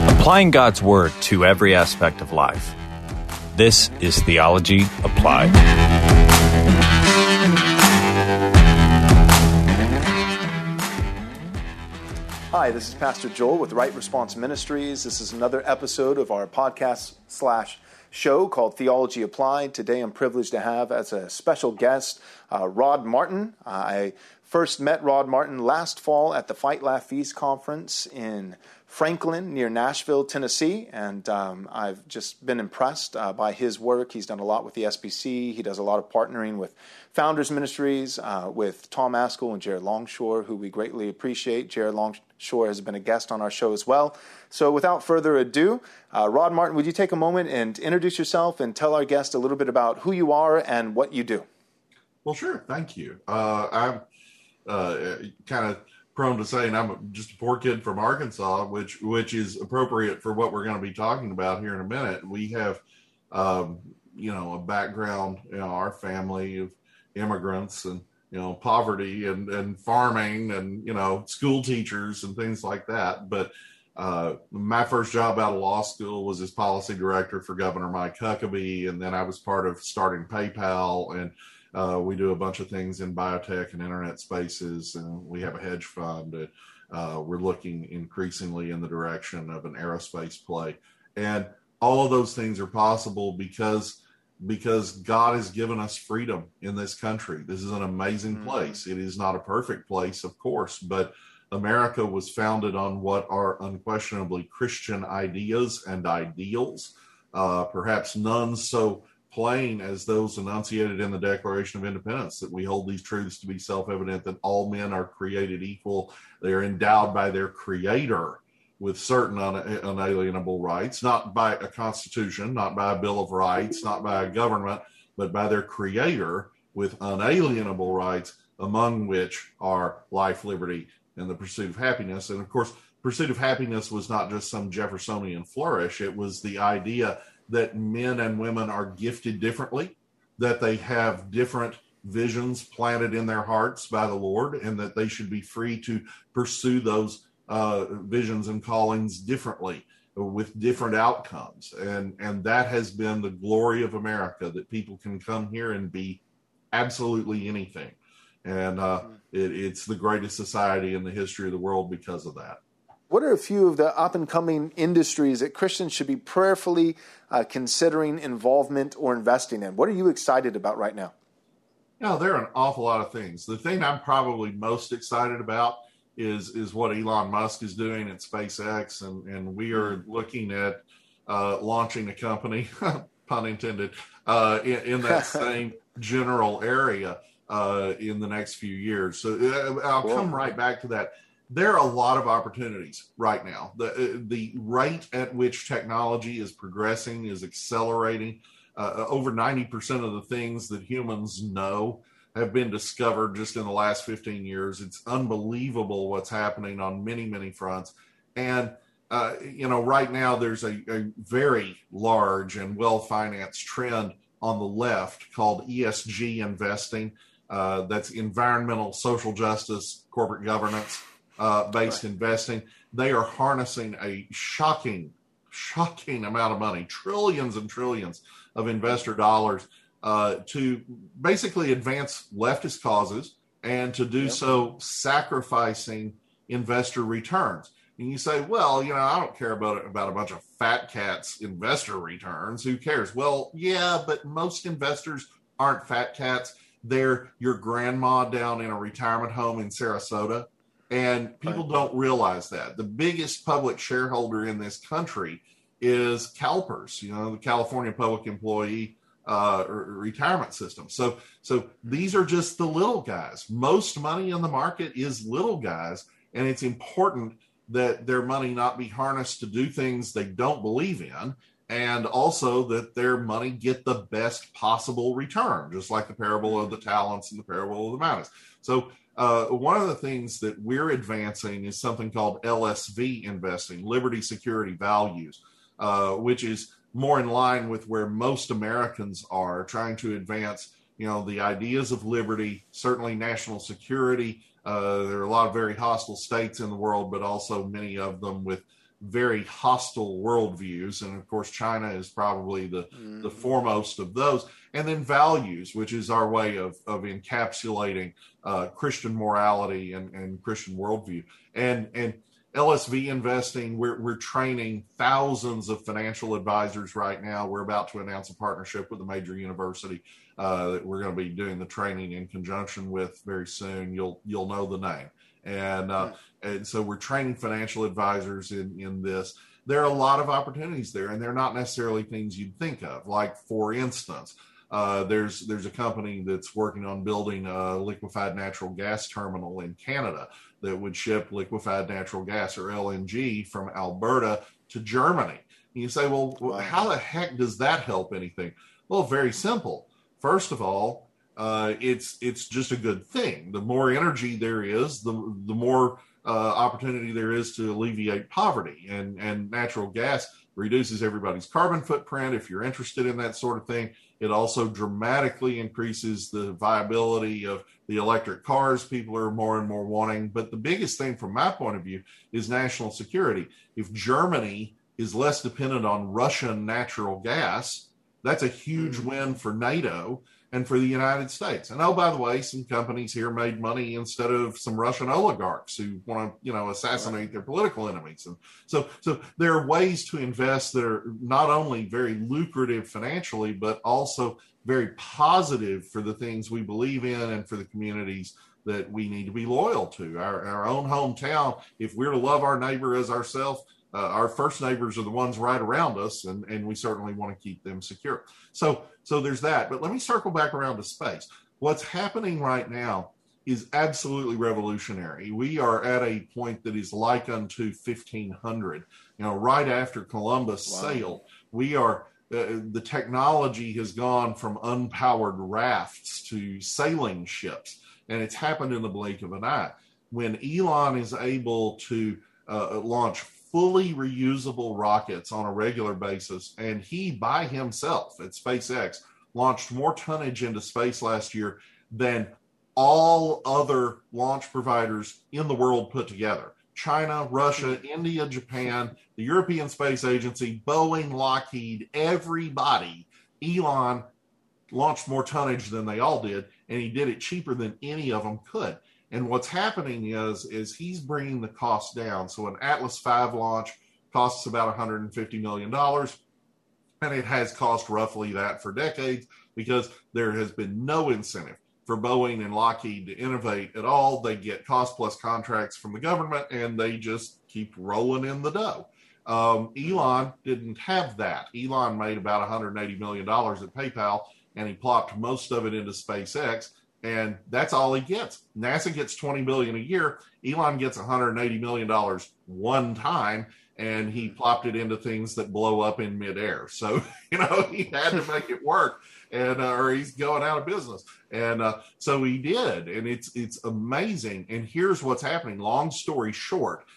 Applying God's Word to every aspect of life. This is Theology Applied. Hi, this is Pastor Joel with Right Response Ministries. This is another episode of our podcast/show called Theology Applied. Today I'm privileged to have as a special guest Rod Martin. I first met Rod Martin last fall at the Fight, Laugh, Feast conference in Franklin near Nashville, Tennessee, and I've just been impressed by his work. He's done a lot with the SBC. He does a lot of partnering with Founders Ministries, with Tom Askell and Jared Longshore, who we greatly appreciate. Jared Longshore has been a guest on our show as well. So without further ado, Rod Martin, would you take a moment and introduce yourself and tell our guest a little bit about who you are and what you do? Well, sure. Thank you. I'm kind of prone to saying I'm just a poor kid from Arkansas, which is appropriate for what we're going to be talking about here in a minute. We have, a background, our family of immigrants and, poverty and farming and, school teachers and things like that. But my first job out of law school was as policy director for Governor Mike Huckabee. And then I was part of starting PayPal, and we do a bunch of things in biotech and internet spaces, and we have a hedge fund. We're looking increasingly in the direction of an aerospace play. And all of those things are possible because God has given us freedom in this country. This is an amazing place. It is not a perfect place, of course, but America was founded on what are unquestionably Christian ideas and ideals, perhaps none so plain as those enunciated in the Declaration of Independence, that we hold these truths to be self-evident, that all men are created equal. They are endowed by their Creator with certain unalienable rights, not by a constitution, not by a Bill of Rights, not by a government, but by their Creator with unalienable rights, among which are life, liberty, and the pursuit of happiness. And of course, pursuit of happiness was not just some Jeffersonian flourish. It was the idea that men and women are gifted differently, that they have different visions planted in their hearts by the Lord, and that they should be free to pursue those visions and callings differently with different outcomes. And that has been the glory of America, that people can come here and be absolutely anything. And it's the greatest society in the history of the world because of that. What are a few of the up-and-coming industries that Christians should be prayerfully considering involvement or investing in? What are you excited about right now? There are an awful lot of things. The thing I'm probably most excited about is what Elon Musk is doing at SpaceX, and we are looking at launching a company, pun intended, in that same general area in the next few years. So I'll come right back to that. There are a lot of opportunities right now. The rate at which technology is progressing is accelerating. Over 90% of the things that humans know have been discovered just in the last 15 years. It's unbelievable what's happening on many, many fronts. And, right now there's a very large and well-financed trend on the left called ESG investing. That's environmental, social justice, corporate governance based investing. They are harnessing a shocking amount of money, trillions and trillions of investor dollars to basically advance leftist causes, and to do so sacrificing investor returns. And you say, well, I don't care about a bunch of fat cats investor returns. Who cares? Well, yeah, but most investors aren't fat cats. They're your grandma down in a retirement home in Sarasota. And people don't realize that. The biggest public shareholder in this country is CalPERS, the California Public Employee Retirement System. So these are just the little guys. Most money in the market is little guys, and it's important that their money not be harnessed to do things they don't believe in, and also that their money get the best possible return, just like the parable of the talents and the parable of the minas. So one of the things that we're advancing is something called LSV investing, Liberty, Security, Values, which is more in line with where most Americans are, trying to advance, the ideas of liberty, certainly national security. There are a lot of very hostile states in the world, but also many of them with very hostile worldviews. And of course, China is probably the foremost of those. And then values, which is our way of encapsulating Christian morality and Christian worldview. And LSV investing, we're training thousands of financial advisors right now. We're about to announce a partnership with a major university that we're going to be doing the training in conjunction with very soon. You'll know the name. And so we're training financial advisors in this. There are a lot of opportunities there, and they're not necessarily things you'd think of. Like, for instance, there's a company that's working on building a liquefied natural gas terminal in Canada that would ship liquefied natural gas, or LNG, from Alberta to Germany. And you say, well, how the heck does that help anything? Well, very simple. First of all, it's just a good thing. The more energy there is, the more opportunity there is to alleviate poverty. And natural gas reduces everybody's carbon footprint. If you're interested in that sort of thing, it also dramatically increases the viability of the electric cars people are more and more wanting. But the biggest thing from my point of view is national security. If Germany is less dependent on Russian natural gas, that's a huge win for NATO and for the United States. And oh, by the way, some companies here made money instead of some Russian oligarchs who want to, assassinate their political enemies. And so there are ways to invest that are not only very lucrative financially, but also very positive for the things we believe in and for the communities that we need to be loyal to. Our own hometown, if we're to love our neighbor as ourselves, our first neighbors are the ones right around us, and we certainly want to keep them secure. So there's that. But let me circle back around to space. What's happening right now is absolutely revolutionary. We are at a point that is like unto 1500. Right after Columbus sailed, we are the technology has gone from unpowered rafts to sailing ships, and it's happened in the blink of an eye. When Elon is able to launch fully reusable rockets on a regular basis, and he by himself at SpaceX launched more tonnage into space last year than all other launch providers in the world put together. China, Russia, India, Japan, the European Space Agency, Boeing, Lockheed, everybody. Elon launched more tonnage than they all did, and he did it cheaper than any of them could. And what's happening is he's bringing the cost down. So an Atlas V launch costs about $150 million, and it has cost roughly that for decades because there has been no incentive for Boeing and Lockheed to innovate at all. They get cost plus contracts from the government, and they just keep rolling in the dough. Elon didn't have that. Elon made about $180 million at PayPal, and he plopped most of it into SpaceX. And that's all he gets. NASA gets $20 billion a year. Elon gets $180 million one time, and he plopped it into things that blow up in midair. So, he had to make it work, and or he's going out of business. And so he did, and it's amazing. And here's what's happening. Long story short,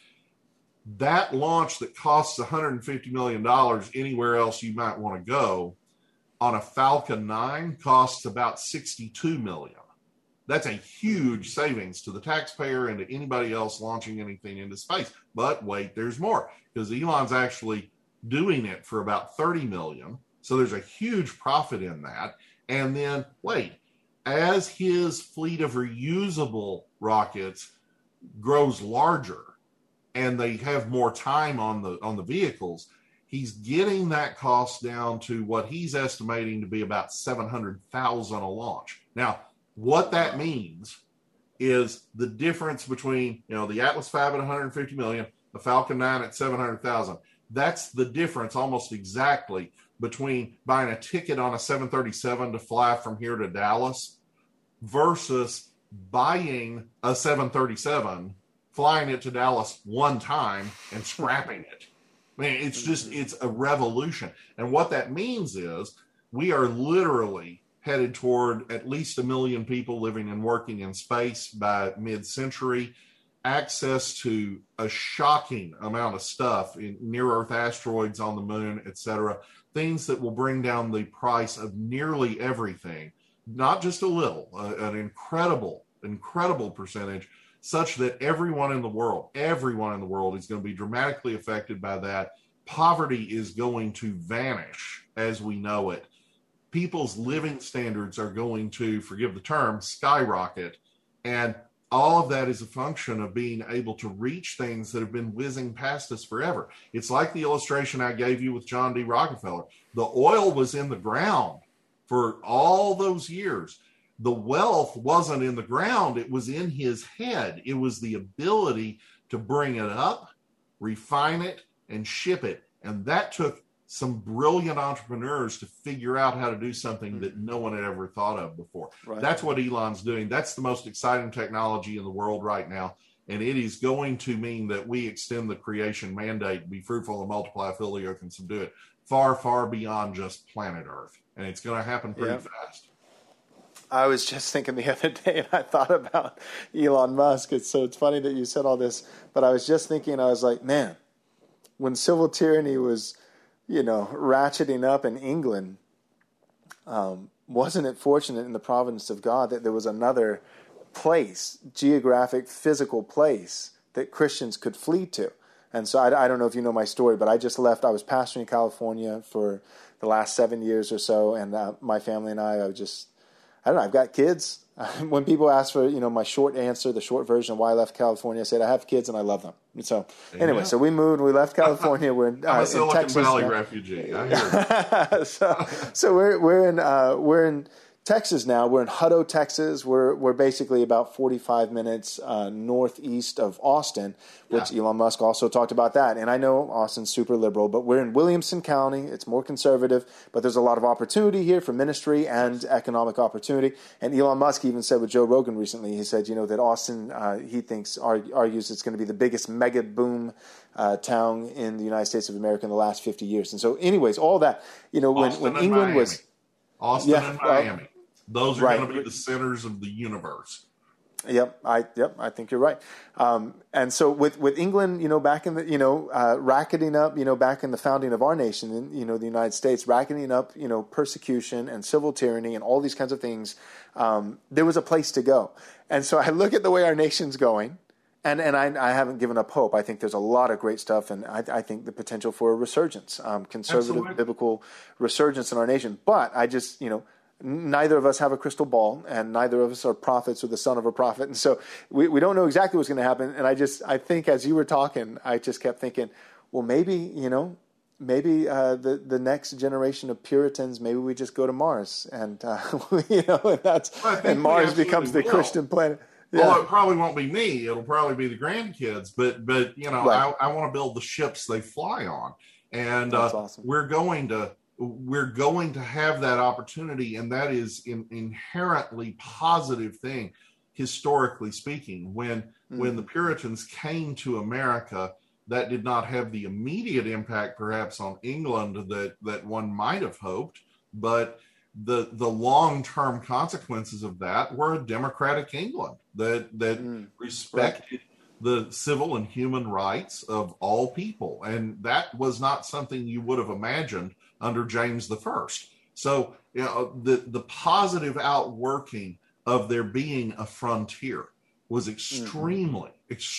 that launch that costs $150 million anywhere else you might want to go on a Falcon 9 costs about $62 million. That's a huge savings to the taxpayer and to anybody else launching anything into space. But wait, there's more, because Elon's actually doing it for about $30 million. So there's a huge profit in that. And then wait, as his fleet of reusable rockets grows larger and they have more time on the vehicles, he's getting that cost down to what he's estimating to be about $700,000 a launch. Now, what that means is the difference between, the Atlas V at $150 million, the Falcon 9 at $700,000. That's the difference almost exactly between buying a ticket on a 737 to fly from here to Dallas versus buying a 737, flying it to Dallas one time and scrapping it. I mean, it's a revolution. And what that means is we are literally headed toward at least 1 million people living and working in space by mid-century, access to a shocking amount of stuff in near-Earth asteroids on the moon, etc., things that will bring down the price of nearly everything, not just a little, an incredible percentage such that everyone in the world is going to be dramatically affected by that. Poverty is going to vanish as we know it. People's living standards are going to, forgive the term, skyrocket. And all of that is a function of being able to reach things that have been whizzing past us forever. It's like the illustration I gave you with John D. Rockefeller. The oil was in the ground for all those years. The wealth wasn't in the ground. It was in his head. It was the ability to bring it up, refine it, and ship it. And that took some brilliant entrepreneurs to figure out how to do something that no one had ever thought of before. Right. That's what Elon's doing. That's the most exciting technology in the world right now. And it is going to mean that we extend the creation mandate, be fruitful and multiply, fill the earth and subdue it, far, far beyond just planet Earth. And it's going to happen pretty fast. I was just thinking the other day, and I thought about Elon Musk. It's funny that you said all this, but I was just thinking, I was like, man, when civil tyranny was, ratcheting up in England, wasn't it fortunate in the providence of God that there was another place, geographic, physical place that Christians could flee to? And so I don't know if you know my story, but I just left. I was pastoring in California for the last 7 years or so, and my family and I don't know, I've got kids. When people ask for, my short answer, the short version of why I left California, I said I have kids and I love them. So anyway, so we moved, we left California. We're in, I'm a Silicon Texas Valley now. refugee. I hear so we're in Texas now. We're in Hutto, Texas. We're basically about 45 minutes northeast of Austin, which Elon Musk also talked about that. And I know Austin's super liberal, but we're in Williamson County. It's more conservative, but there's a lot of opportunity here for ministry and economic opportunity. And Elon Musk even said with Joe Rogan recently, he said, that Austin, he argues it's going to be the biggest mega boom town in the United States of America in the last 50 years. And so anyways, all that, when England was... Austin and Miami. Those are going to be the centers of the universe. Yep, I think you're right. And so with England, back in the, racketing up, back in the founding of our nation, the United States, racketing up, persecution and civil tyranny and all these kinds of things, there was a place to go. And so I look at the way our nation's going, and I haven't given up hope. I think there's a lot of great stuff, and I think the potential for a resurgence, conservative, biblical resurgence in our nation. But I just, neither of us have a crystal ball, and neither of us are prophets or the son of a prophet. And so we don't know exactly what's going to happen. And I think as you were talking, I just kept thinking, well, maybe the next generation of Puritans, maybe we just go to Mars, and and Mars becomes the Christian planet. Yeah. Well, it probably won't be me. It'll probably be the grandkids. But I want to build the ships they fly on, and that's awesome. We're going to have that opportunity, and that is an inherently positive thing, historically speaking. When the Puritans came to America, that did not have the immediate impact, perhaps, on England that one might have hoped, but the long-term consequences of that were a democratic England that respected the civil and human rights of all people. And that was not something you would have imagined under James I. So, the positive outworking of there being a frontier was extremely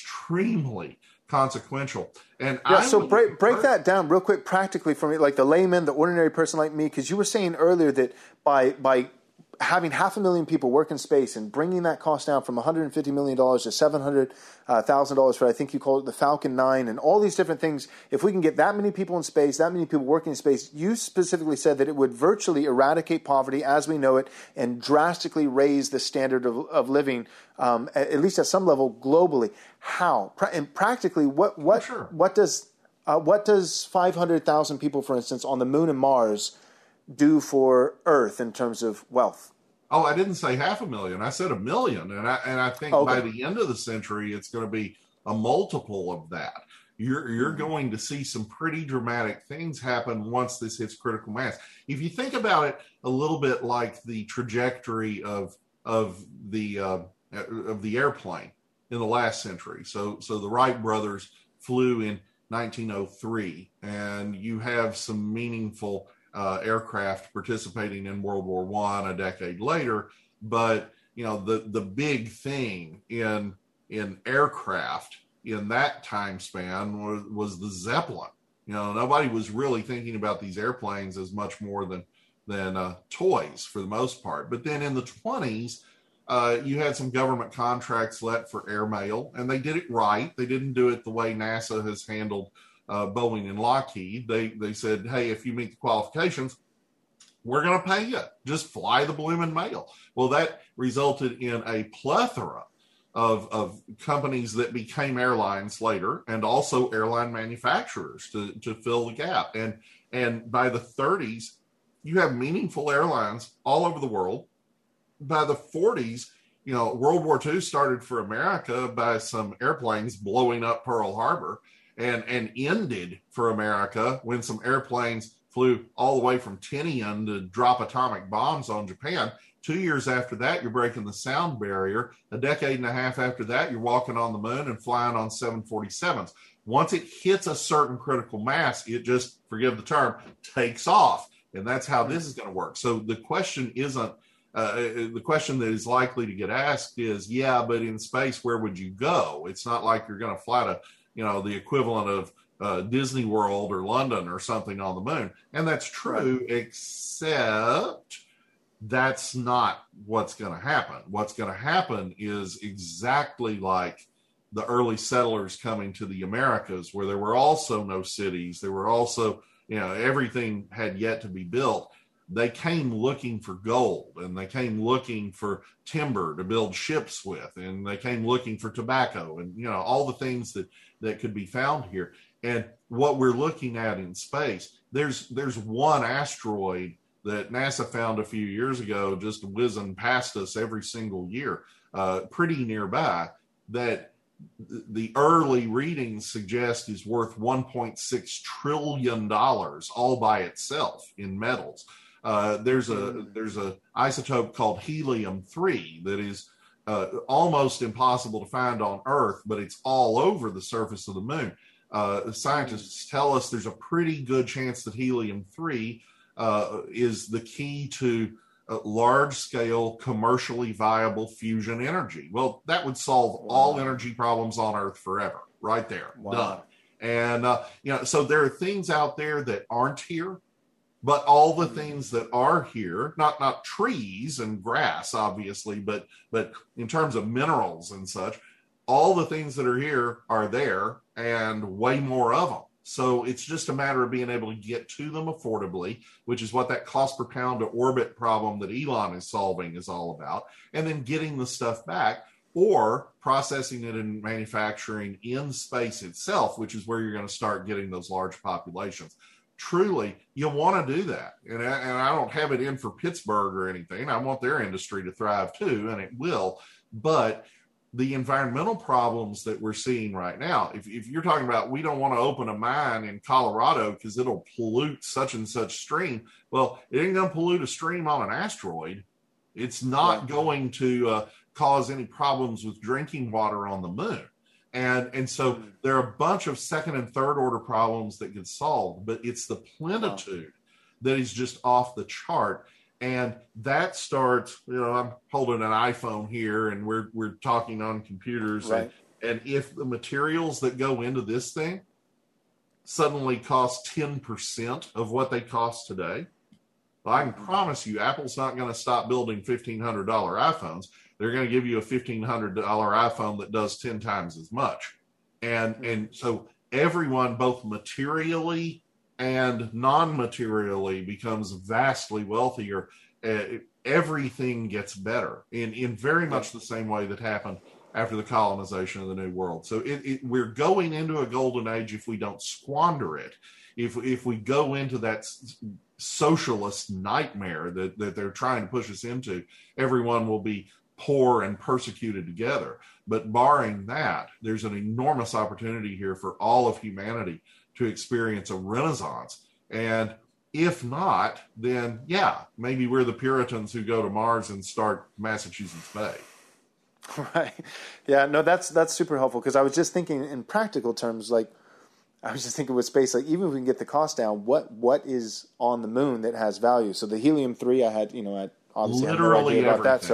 consequential. And break that down real quick practically for me, like the layman, the ordinary person like me, because you were saying earlier that by having 500,000 people work in space and bringing that cost down from $150 million to $700,000 for, I think you call it the Falcon 9 and all these different things, if we can get that many people in space, that many people working in space, you specifically said that it would virtually eradicate poverty as we know it and drastically raise the standard of living, at least at some level globally. How? And practically, what does 500,000 people, for instance, on the moon and Mars do for Earth in terms of wealth? Oh, I didn't say 500,000. I said 1 million. And I think by the end of the century, it's going to be a multiple of that. You're going to see some pretty dramatic things happen once this hits critical mass. If you think about it a little bit like the trajectory of the airplane in the last century. So the Wright brothers flew in 1903, and you have some meaningful aircraft participating in World War I a decade later. But the big thing in in aircraft in that time span was the Zeppelin. Nobody was really thinking about these airplanes as much more than toys for the most part. But then in the 20s, you had some government contracts let for airmail, and they did it right. They didn't do it the way NASA has handled Boeing and Lockheed. They said, hey, if you meet the qualifications, we're going to pay you. Just fly the blooming mail. Well, that resulted in a plethora of companies that became airlines later, and also airline manufacturers to fill the gap. And by the 30s, you have meaningful airlines all over the world. By the 40s, World War II started for America by some airplanes blowing up Pearl Harbor, and ended for America when some airplanes flew all the way from Tinian to drop atomic bombs on Japan. 2 years after that, you're breaking the sound barrier. A decade and a half after that, you're walking on the moon and flying on 747s. Once it hits a certain critical mass, it just, forgive the term, takes off. And that's how this is going to work. So the question isn't, the question that is likely to get asked is, yeah, but in space, where would you go? It's not like you're going to fly to, the equivalent of Disney World or London or something on the moon. And that's true, except that's not what's going to happen. What's going to happen is exactly like the early settlers coming to the Americas, where there were also no cities. There were also, everything had yet to be built. They came looking for gold, and they came looking for timber to build ships with, and they came looking for tobacco and, all the things that could be found here. And what we're looking at in space, there's one asteroid that NASA found a few years ago, just whizzing past us every single year, pretty nearby, that the early readings suggest is worth $1.6 trillion all by itself in metals. There's a isotope called helium-3 that is almost impossible to find on Earth, but it's all over the surface of the moon. Scientists tell us there's a pretty good chance that helium-3 is the key to large-scale, commercially viable fusion energy. Well, that would solve all energy problems on Earth forever, right there, done. And so there are things out there that aren't here, but all the things that are here, not trees and grass, obviously, but in terms of minerals and such, all the things that are here are there, and way more of them. So it's just a matter of being able to get to them affordably, which is what that cost per pound to orbit problem that Elon is solving is all about, and then getting the stuff back or processing it and manufacturing in space itself, which is where you're going to start getting those large populations. Truly, you want to do that. And I don't have it in for Pittsburgh or anything. I want their industry to thrive too, and it will. But the environmental problems that we're seeing right now, if you're talking about we don't want to open a mine in Colorado because it'll pollute such and such stream, well, it ain't going to pollute a stream on an asteroid. It's not going to cause any problems with drinking water on the moon. And so there are a bunch of second and third order problems that get solved, but it's the plenitude that is just off the chart. And that starts, I'm holding an iPhone here and we're talking on computers. Right. And if the materials that go into this thing suddenly cost 10% of what they cost today, well, I can promise you Apple's not going to stop building $1,500 iPhones. They're going to give you a $1,500 iPhone that does 10 times as much. And so everyone, both materially and non-materially, becomes vastly wealthier. Everything gets better in very much the same way that happened after the colonization of the New World. So we're going into a golden age if we don't squander it. If we go into that socialist nightmare that they're trying to push us into, everyone will be poor and persecuted together. But barring that, there's an enormous opportunity here for all of humanity to experience a renaissance. And if not, then maybe we're the Puritans who go to Mars and start Massachusetts Bay. Right. Yeah, no, that's super helpful, because I was just thinking in practical terms, like I was just thinking with space, like even if we can get the cost down, what is on the moon that has value? So the helium-3 I had, I obviously have no idea about that. So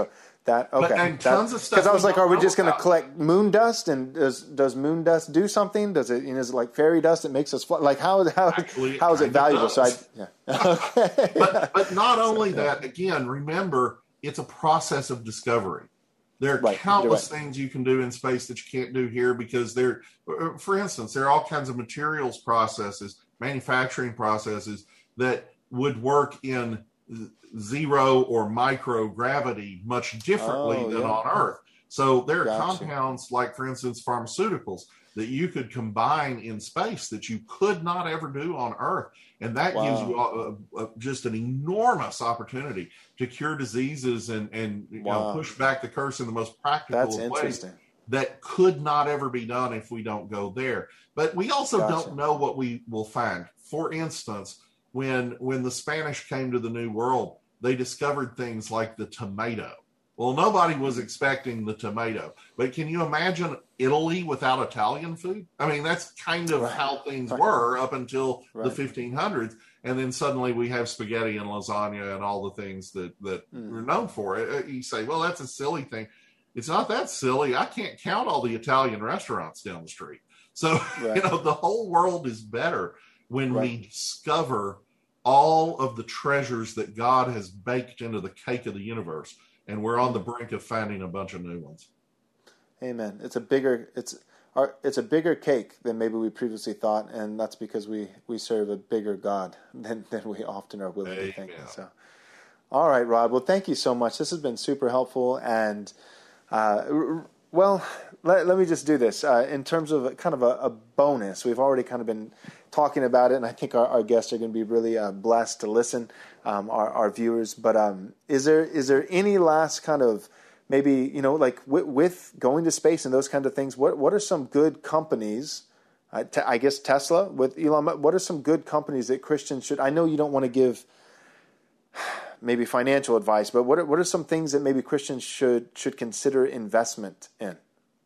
That okay? And tons of stuff. Because I was like, are we just going to about. collect moon dust? And does moon dust do something? Does it? Is it like fairy dust? It makes us fly? Like how Actually, is it valuable? So yeah. Okay. But not only that. Again, remember, it's a process of discovery. There are countless things you can do in space that you can't do here because for instance, there are all kinds of materials processes, manufacturing processes that would work in zero or microgravity much differently than on Earth. So there are compounds like, for instance, pharmaceuticals that you could combine in space that you could not ever do on Earth. And that gives you just an enormous opportunity to cure diseases and push back the curse in the most practical of ways that could not ever be done if we don't go there. But we also don't know what we will find. For instance, when the Spanish came to the New World, they discovered things like the tomato. Well, nobody was expecting the tomato, but can you imagine Italy without Italian food? I mean, that's kind of how things were up until the 1500s. And then suddenly we have spaghetti and lasagna and all the things that we're known for. You say, well, that's a silly thing. It's not that silly. I can't count all the Italian restaurants down the street. So, the whole world is better when we discover all of the treasures that God has baked into the cake of the universe. And we're on the brink of finding a bunch of new ones. Amen. It's a bigger cake than maybe we previously thought, and that's because we serve a bigger God than we often are willing to think. So, all right, Rod. Well, thank you so much. This has been super helpful. And let me just do this in terms of kind of a bonus. We've already kind of been talking about it, and I think our guests are going to be really blessed to listen. Our viewers, but is there any last kind of maybe like with going to space and those kind of things? What are some good companies? I guess Tesla with Elon. What are some good companies that Christians should? I know you don't want to give maybe financial advice, but what are some things that maybe Christians should consider investment in?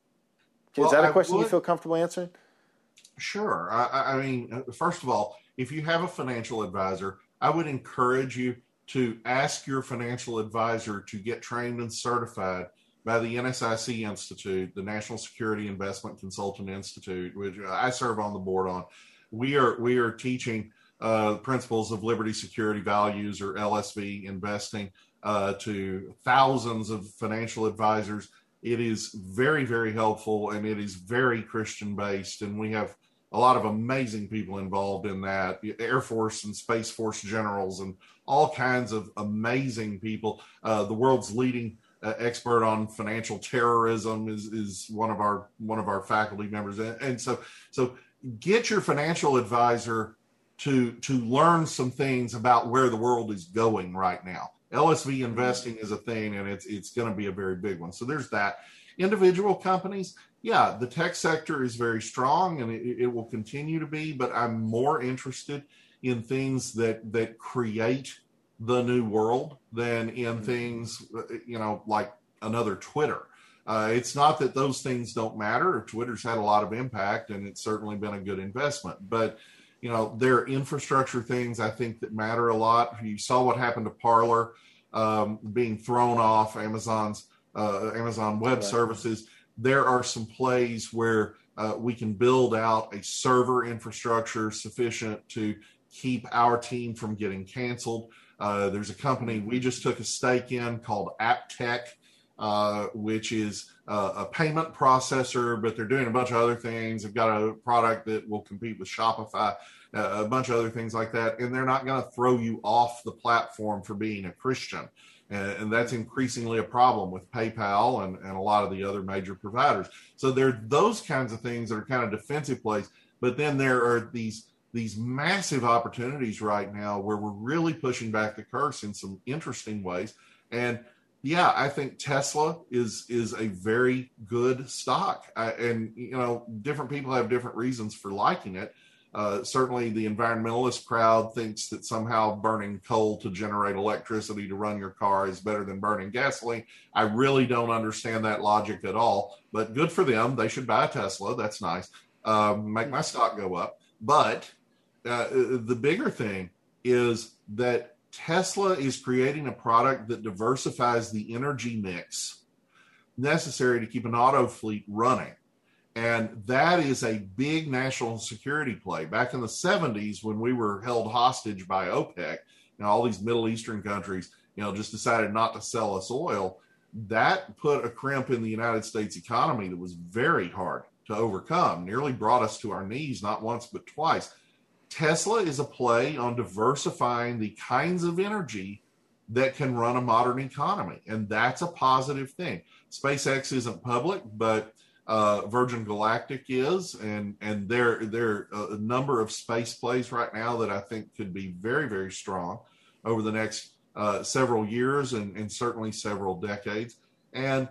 Is that a question you feel comfortable answering? Sure. I mean, first of all, if you have a financial advisor, I would encourage you to ask your financial advisor to get trained and certified by the NSIC Institute, the National Security Investment Consultant Institute, which I serve on the board on. We are teaching principles of liberty, security, values, or LSV investing to thousands of financial advisors. It is very, very helpful, and it is very Christian-based, and we have a lot of amazing people involved in that, Air Force and Space Force generals and all kinds of amazing people. The world's leading expert on financial terrorism is one of our faculty members. And so get your financial advisor to learn some things about where the world is going right now. LSV investing is a thing, and it's going to be a very big one. So there's that. Individual companies, the tech sector is very strong, and it will continue to be, but I'm more interested in things that create the new world than in things, like another Twitter. It's not that those things don't matter. Twitter's had a lot of impact, and it's certainly been a good investment. But, there are infrastructure things I think that matter a lot. You saw what happened to Parler being thrown off Amazon Web Services. There are some plays where we can build out a server infrastructure sufficient to keep our team from getting canceled. There's a company we just took a stake in called AppTech, which is a payment processor, but they're doing a bunch of other things. They've got a product that will compete with Shopify, a bunch of other things like that. And they're not going to throw you off the platform for being a Christian. And that's increasingly a problem with PayPal and a lot of the other major providers. So there are those kinds of things that are kind of defensive plays. But then there are these massive opportunities right now where we're really pushing back the curse in some interesting ways. And I think Tesla is a very good stock. And different people have different reasons for liking it. Certainly the environmentalist crowd thinks that somehow burning coal to generate electricity to run your car is better than burning gasoline. I really don't understand that logic at all, but good for them. They should buy a Tesla. That's nice. Make my stock go up. But the bigger thing is that Tesla is creating a product that diversifies the energy mix necessary to keep an auto fleet running. And that is a big national security play. Back in the 70s, when we were held hostage by OPEC, all these Middle Eastern countries, just decided not to sell us oil. That put a crimp in the United States economy that was very hard to overcome, nearly brought us to our knees, not once, but twice. Tesla is a play on diversifying the kinds of energy that can run a modern economy. And that's a positive thing. SpaceX isn't public, but Virgin Galactic is, and there are a number of space plays right now that I think could be very, very strong over the next several years and certainly several decades. And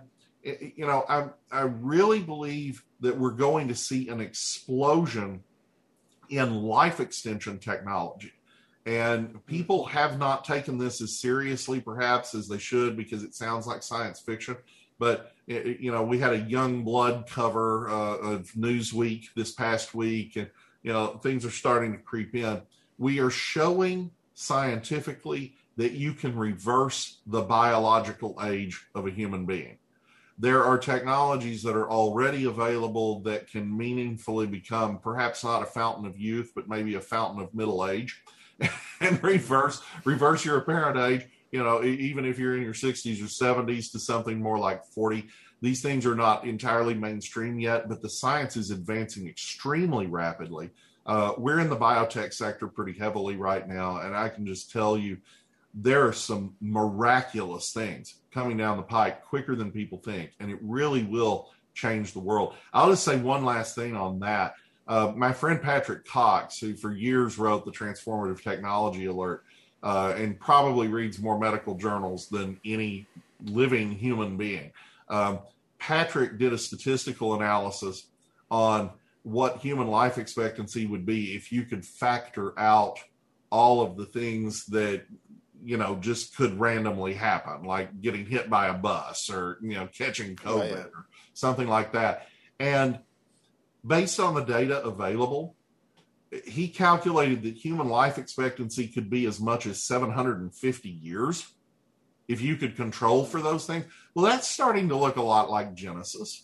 I really believe that we're going to see an explosion in life extension technology. And people have not taken this as seriously perhaps as they should, because it sounds like science fiction. But, we had a young blood cover of Newsweek this past week, and, things are starting to creep in. We are showing scientifically that you can reverse the biological age of a human being. There are technologies that are already available that can meaningfully become perhaps not a fountain of youth, but maybe a fountain of middle age, and reverse your apparent age. Even if you're in your 60s or 70s to something more like 40, these things are not entirely mainstream yet, but the science is advancing extremely rapidly. We're in the biotech sector pretty heavily right now, and I can just tell you there are some miraculous things coming down the pike quicker than people think, and it really will change the world. I'll just say one last thing on that. My friend Patrick Cox, who for years wrote the Transformative Technology Alert, and probably reads more medical journals than any living human being. Patrick did a statistical analysis on what human life expectancy would be if you could factor out all of the things that, just could randomly happen, like getting hit by a bus or, catching COVID or something like that. And based on the data available, he calculated that human life expectancy could be as much as 750 years if you could control for those things. Well, that's starting to look a lot like Genesis.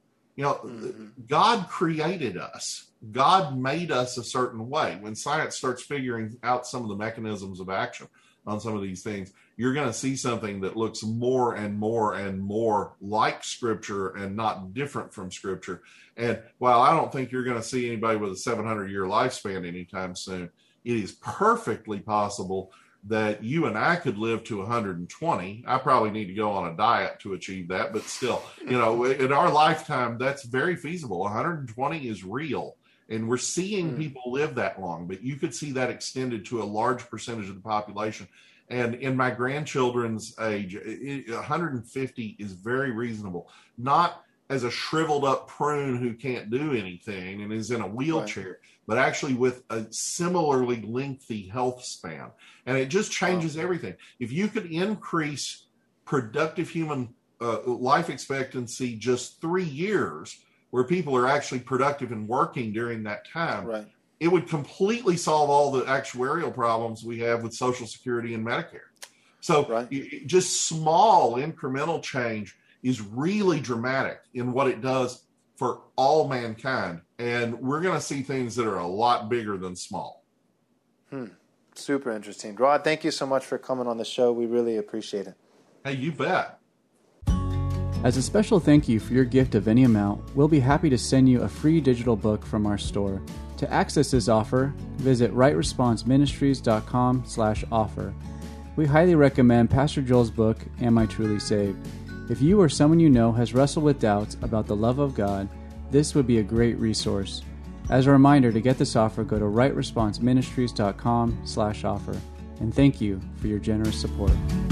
God created us. God made us a certain way. When science starts figuring out some of the mechanisms of action on some of these things, you're going to see something that looks more and more and more like Scripture and not different from Scripture. And while I don't think you're going to see anybody with a 700-year lifespan anytime soon, it is perfectly possible that you and I could live to 120. I probably need to go on a diet to achieve that, but still, in our lifetime, that's very feasible. 120 is real. And we're seeing people live that long, but you could see that extended to a large percentage of the population. And in my grandchildren's age, 150 is very reasonable. Not as a shriveled up prune who can't do anything and is in a wheelchair, but actually with a similarly lengthy health span. And it just changes everything. If you could increase productive human life expectancy just 3 years, where people are actually productive and working during that time, it would completely solve all the actuarial problems we have with Social Security and Medicare. So just small incremental change is really dramatic in what it does for all mankind. And we're going to see things that are a lot bigger than small. Super interesting. Rod, thank you so much for coming on the show. We really appreciate it. Hey, you bet. As a special thank you for your gift of any amount, we'll be happy to send you a free digital book from our store. To access this offer, visit rightresponseministries.com/offer. We highly recommend Pastor Joel's book, Am I Truly Saved? If you or someone you know has wrestled with doubts about the love of God, this would be a great resource. As a reminder, to get this offer, go to rightresponseministries.com/offer. And thank you for your generous support.